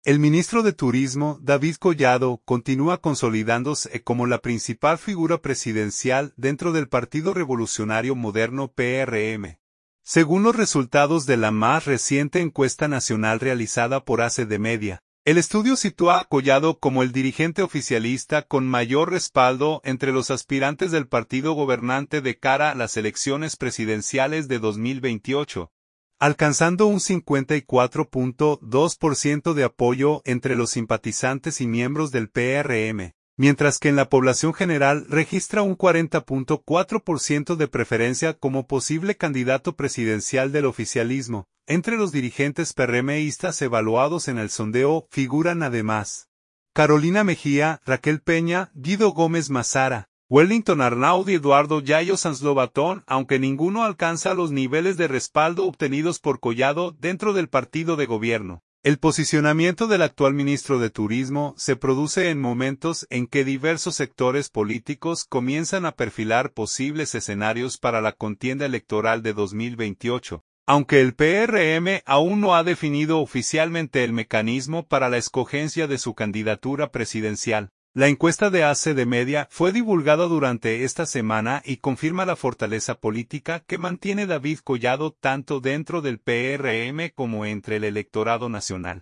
El ministro de Turismo, David Collado, continúa consolidándose como la principal figura presidencial dentro del Partido Revolucionario Moderno PRM. Según los resultados de la más reciente encuesta nacional realizada por ACDmedia, el estudio sitúa a Collado como el dirigente oficialista con mayor respaldo entre los aspirantes del partido gobernante de cara a las elecciones presidenciales de 2028. Alcanzando un 54.2% de apoyo entre los simpatizantes y miembros del PRM, mientras que en la población general registra un 40.4% de preferencia como posible candidato presidencial del oficialismo. Entre los dirigentes PRMistas evaluados en el sondeo figuran además Carolina Mejía, Raquel Peña, Guido Gómez Mazara, Wellington Arnaud y Eduardo Yayo Sanz-Lobatón, aunque ninguno alcanza los niveles de respaldo obtenidos por Collado dentro del partido de gobierno. El posicionamiento del actual ministro de Turismo se produce en momentos en que diversos sectores políticos comienzan a perfilar posibles escenarios para la contienda electoral de 2028. Aunque el PRM aún no ha definido oficialmente el mecanismo para la escogencia de su candidatura presidencial. La encuesta de ACDmedia fue divulgada durante esta semana y confirma la fortaleza política que mantiene David Collado tanto dentro del PRM como entre el electorado nacional.